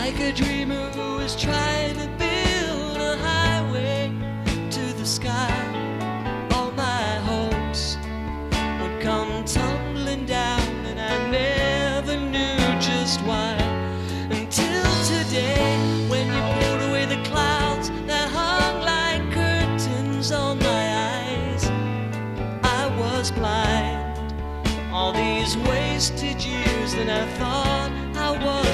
like a dreamer who is trying to build a highway to the sky. All my hopes would come tumbling down, and I never knew just why. Until today, when you pulled away the clouds that hung like curtains on my eyes, I was blind. All these wasted years, and I thought I was